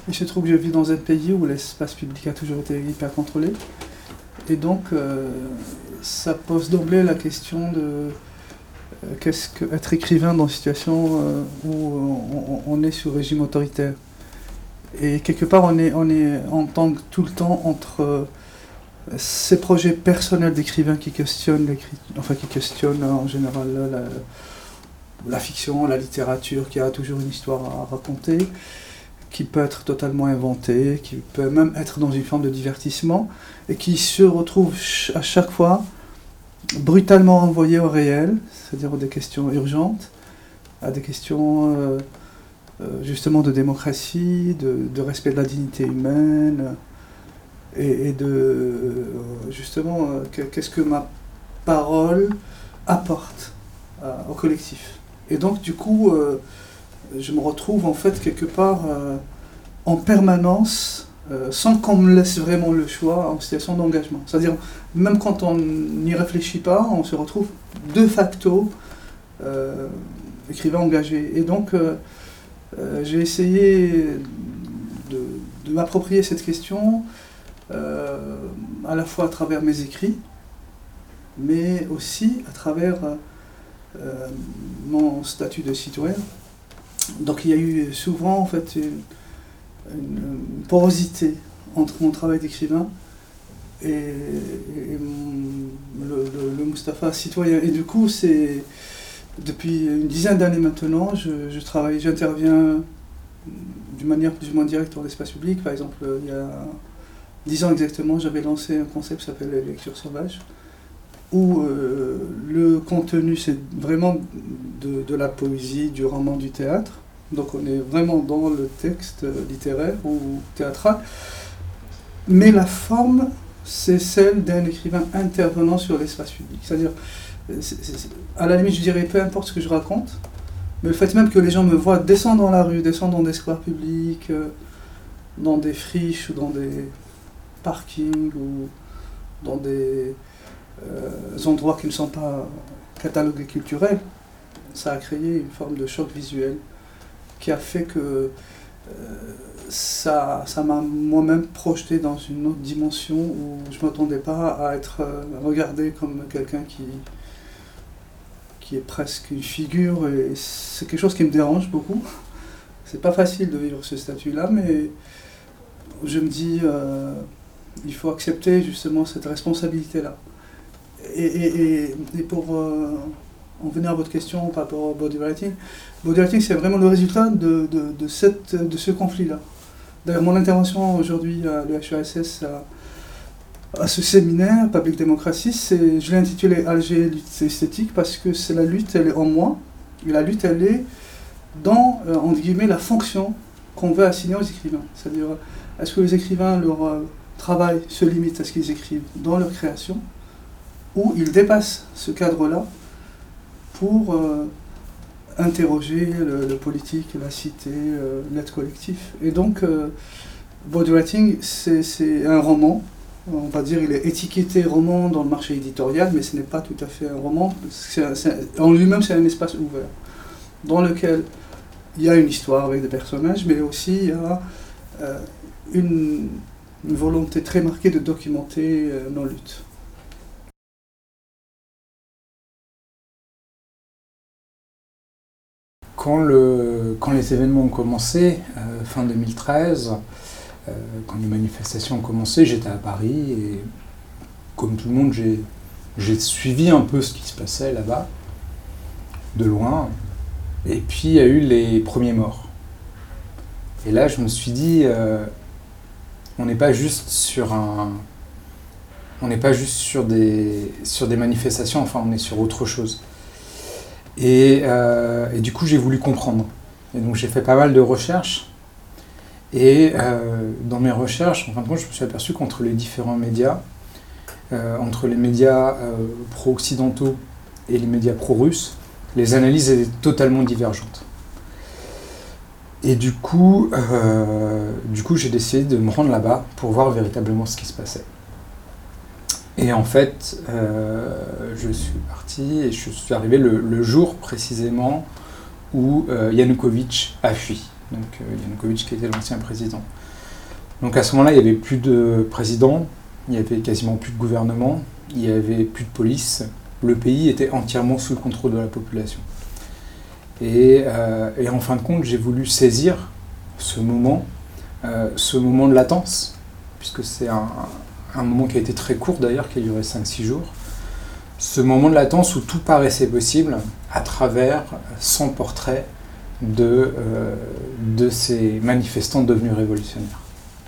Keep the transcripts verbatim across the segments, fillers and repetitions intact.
Il se trouve que je vis dans un pays où l'espace public a toujours été hyper contrôlé. Et donc, euh, ça pose d'emblée la question de euh, qu'est-ce qu'être écrivain dans une situation euh, où on, on est sous régime autoritaire. Et quelque part, on est, on est en tangue tout le temps entre euh, ces projets personnels d'écrivain qui questionnent, enfin, qui questionnent en général la, la fiction, la littérature, qui a toujours une histoire à raconter, qui peut être totalement inventée, qui peut même être dans une forme de divertissement, et qui se retrouve ch- à chaque fois brutalement renvoyé au réel, c'est-à-dire à des questions urgentes, à des questions euh, euh, justement de démocratie, de, de respect de la dignité humaine, et, et de euh, justement euh, que, qu'est-ce que ma parole apporte euh, au collectif. Et donc du coup, euh, je me retrouve en fait quelque part euh, en permanence, euh, sans qu'on me laisse vraiment le choix, en situation d'engagement. C'est-à-dire, même quand on n'y réfléchit pas, on se retrouve de facto euh, écrivain engagé. Et donc, euh, euh, j'ai essayé de, de m'approprier cette question, euh, à la fois à travers mes écrits, mais aussi à travers euh, mon statut de citoyen. Donc il y a eu souvent en fait une, une porosité entre mon travail d'écrivain et, et mon, le, le, le Mustapha citoyen. Et du coup, c'est depuis une dizaine d'années maintenant, je, je travaille, j'interviens d'une manière plus ou moins directe dans l'espace public. Par exemple, il y a dix ans exactement, j'avais lancé un concept qui s'appelle la lecture sauvage, où euh, le contenu c'est vraiment de, de la poésie, du roman, du théâtre. Donc on est vraiment dans le texte littéraire ou théâtral. Mais la forme, c'est celle d'un écrivain intervenant sur l'espace public. C'est-à-dire, c'est, c'est, à la limite, je dirais, peu importe ce que je raconte, mais le fait même que les gens me voient descendre dans la rue, descendre dans des squares publics, euh, dans des friches ou dans des parkings ou dans des Euh, endroits qui ne sont pas catalogués culturels, ça a créé une forme de choc visuel qui a fait que euh, ça, ça m'a moi-même projeté dans une autre dimension où je ne m'attendais pas à être euh, regardé comme quelqu'un qui, qui est presque une figure, et c'est quelque chose qui me dérange beaucoup. C'est pas facile de vivre ce statut-là, mais je me dis euh, il faut accepter justement cette responsabilité-là. Et, et, et pour euh, en venir à votre question par rapport au bodywriting, bodywriting c'est vraiment le résultat de, de, de, cette, de ce conflit-là. D'ailleurs, mon intervention aujourd'hui à l'E H E S S, à, à ce séminaire Public Democracy, c'est, je l'ai intitulé Alger, lutte esthétique, parce que c'est la lutte, elle est en moi, et la lutte, elle est dans, euh, entre guillemets, la fonction qu'on veut assigner aux écrivains. C'est-à-dire, est-ce que les écrivains, leur euh, travail se limite à ce qu'ils écrivent dans leur création, où ils dépassent ce cadre-là pour euh, interroger le, le politique, la cité, euh, l'être collectif. Et donc, euh, bodywriting, c'est, c'est un roman. On va dire il est étiqueté roman dans le marché éditorial, mais ce n'est pas tout à fait un roman. C'est, c'est, en lui-même, c'est un espace ouvert, dans lequel il y a une histoire avec des personnages, mais aussi il y a euh, une, une volonté très marquée de documenter euh, nos luttes. Quand, le, quand les événements ont commencé, euh, fin deux mille treize, euh, quand les manifestations ont commencé, j'étais à Paris et comme tout le monde, j'ai, j'ai suivi un peu ce qui se passait là-bas, de loin. Et puis il y a eu les premiers morts. Et là, je me suis dit, euh, on n'est pas juste sur un, on n'est pas juste sur des, sur des manifestations, enfin, on est sur autre chose. Et, euh, et du coup, j'ai voulu comprendre. Et donc, j'ai fait pas mal de recherches. Et euh, dans mes recherches, en fin de compte, je me suis aperçu qu'entre les différents médias, euh, entre les médias euh, pro-occidentaux et les médias pro-russes, les analyses étaient totalement divergentes. Et du coup, euh, du coup, j'ai décidé de me rendre là-bas pour voir véritablement ce qui se passait. Et en fait, euh, je suis parti et je suis arrivé le, le jour précisément où euh, Yanukovych a fui. donc euh, Yanukovych qui était l'ancien président. Donc à ce moment-là, il n'y avait plus de président, il n'y avait quasiment plus de gouvernement, il n'y avait plus de police. Le pays était entièrement sous le contrôle de la population. Et, euh, et en fin de compte, j'ai voulu saisir ce moment, euh, ce moment de latence, puisque c'est un, un moment qui a été très court d'ailleurs, qui a duré cinq six jours. Ce moment de latence où tout paraissait possible à travers cent portraits de, euh, de ces manifestants devenus révolutionnaires.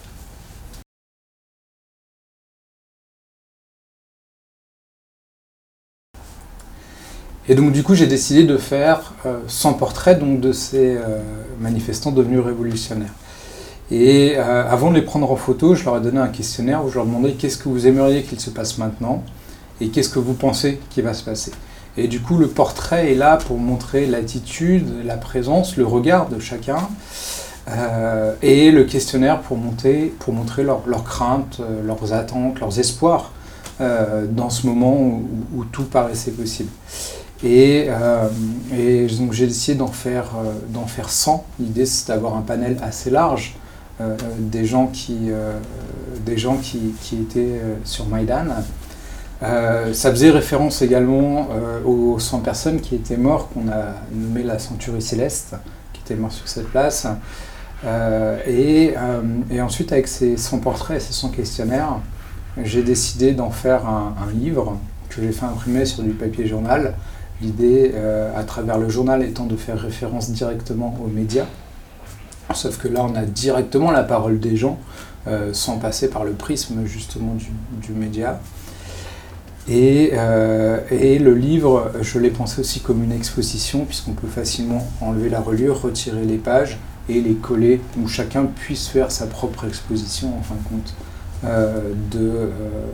Et donc du coup j'ai décidé de faire euh, cent portraits donc, de ces euh, manifestants devenus révolutionnaires. Et euh, avant de les prendre en photo, je leur ai donné un questionnaire où je leur demandais qu'est-ce que vous aimeriez qu'il se passe maintenant et qu'est-ce que vous pensez qu'il va se passer. Et du coup le portrait est là pour montrer l'attitude, la présence, le regard de chacun euh, et le questionnaire pour, monter, pour montrer leurs leur craintes, leurs attentes, leurs espoirs euh, dans ce moment où, où tout paraissait possible. Et, euh, et donc j'ai décidé d'en faire, euh, d'en faire cent. L'idée c'est d'avoir un panel assez large euh, des gens qui, euh, des gens qui, qui étaient euh, sur Maïdan. Euh, ça faisait référence également euh, aux cent personnes qui étaient mortes, qu'on a nommé la Centurie Céleste, qui étaient morts sur cette place. Euh, et, euh, et ensuite avec ces cent portraits et ces cent questionnaires, j'ai décidé d'en faire un, un livre que j'ai fait imprimer sur du papier journal. L'idée, euh, à travers le journal, étant de faire référence directement aux médias. Sauf que là, on a directement la parole des gens, euh, sans passer par le prisme, justement, du, du média. Et, euh, et le livre, je l'ai pensé aussi comme une exposition, puisqu'on peut facilement enlever la reliure, retirer les pages et les coller, où chacun puisse faire sa propre exposition, en fin de compte, euh, de, euh,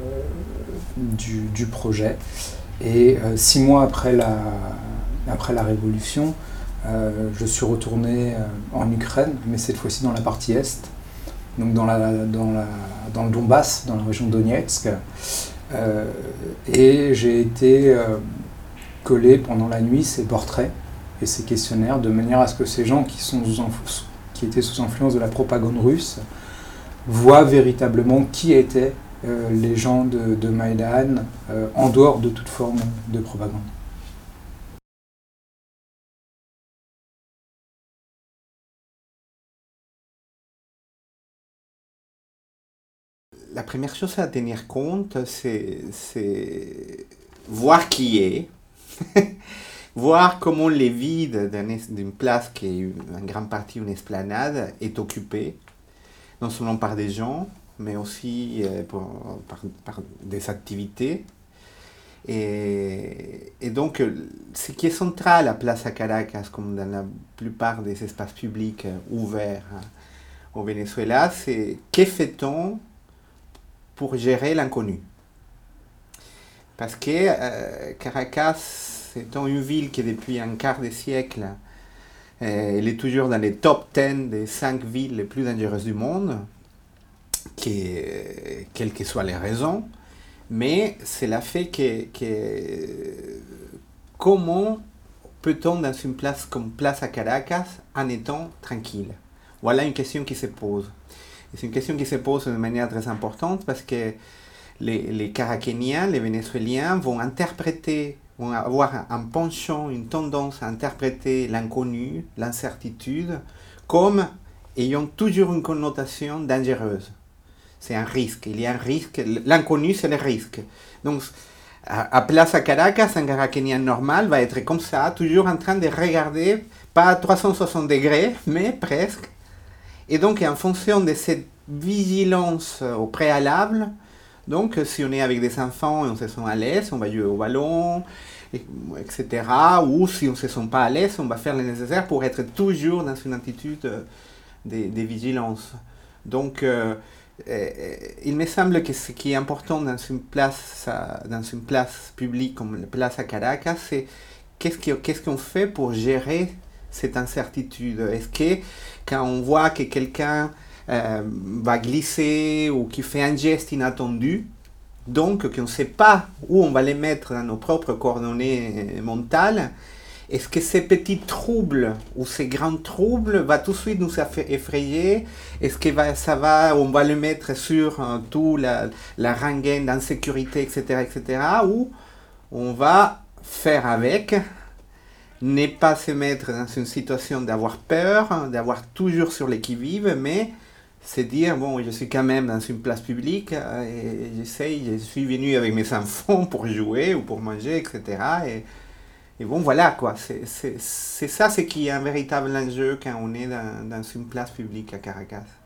du, du projet. Et euh, six mois après la, après la Révolution, euh, je suis retourné euh, en Ukraine, mais cette fois-ci dans la partie Est, donc dans, la, dans, la, dans le Donbass, dans la région de Donetsk. Euh, et j'ai été euh, collé pendant la nuit ces portraits et ces questionnaires, de manière à ce que ces gens qui, sont sous influ- qui étaient sous influence de la propagande russe voient véritablement qui étaient Euh, les gens de, de Maïdan, euh, en dehors de toute forme de propagande. La première chose à tenir compte, c'est, c'est voir qui est, voir comment les vides d'une place qui est en grande partie une esplanade est occupée, non seulement par des gens, mais aussi euh, pour, par, par des activités. Et, et donc, ce qui est central à Plaza Caracas, comme dans la plupart des espaces publics ouverts au Venezuela, c'est que fait-on pour gérer l'inconnu? Parce que euh, Caracas, étant une ville qui, depuis un quart de siècle, euh, elle est toujours dans les top dix des cinq villes les plus dangereuses du monde, qui, quelles que soient les raisons, mais cela fait que, que comment peut-on dans une place comme Plaza Caracas en étant tranquille? Voilà une question qui se pose. Et c'est une question qui se pose de manière très importante parce que les, les Caraquéniens, les Vénézuéliens vont interpréter, vont avoir un penchant, une tendance à interpréter l'inconnu, l'incertitude, comme ayant toujours une connotation dangereuse. C'est un risque, il y a un risque, l'inconnu c'est le risque. Donc à, à Plaza Caracas, un Caraquénien normal va être comme ça, toujours en train de regarder, pas à trois cent soixante degrés, mais presque. Et donc en fonction de cette vigilance au préalable, donc si on est avec des enfants et on se sent à l'aise, on va jouer au ballon, et cetera. Ou si on ne se sent pas à l'aise, on va faire le nécessaire pour être toujours dans une attitude de, de vigilance. Donc euh, Euh, il me semble que ce qui est important dans une place, dans une place publique comme la Plaza Caracas, c'est qu'est-ce, qui, qu'est-ce qu'on fait pour gérer cette incertitude. Est-ce que quand on voit que quelqu'un euh, va glisser ou qui fait un geste inattendu, donc qu'on ne sait pas où on va les mettre dans nos propres coordonnées mentales, est-ce que ces petits troubles ou ces grands troubles va tout de suite nous effrayer? Est-ce que va, ça va, on va le mettre sur euh, tout la, la rengaine d'insécurité, et cetera, et cetera, ou on va faire avec, ne pas se mettre dans une situation d'avoir peur, d'avoir toujours sur le qui-vive, mais se dire, bon, je suis quand même dans une place publique, et j'essaye, je suis venu avec mes enfants pour jouer ou pour manger, et cetera. Et, et bon, voilà, quoi. C'est, c'est, c'est ça, ce qui est un véritable enjeu quand on est dans, dans une place publique à Caracas.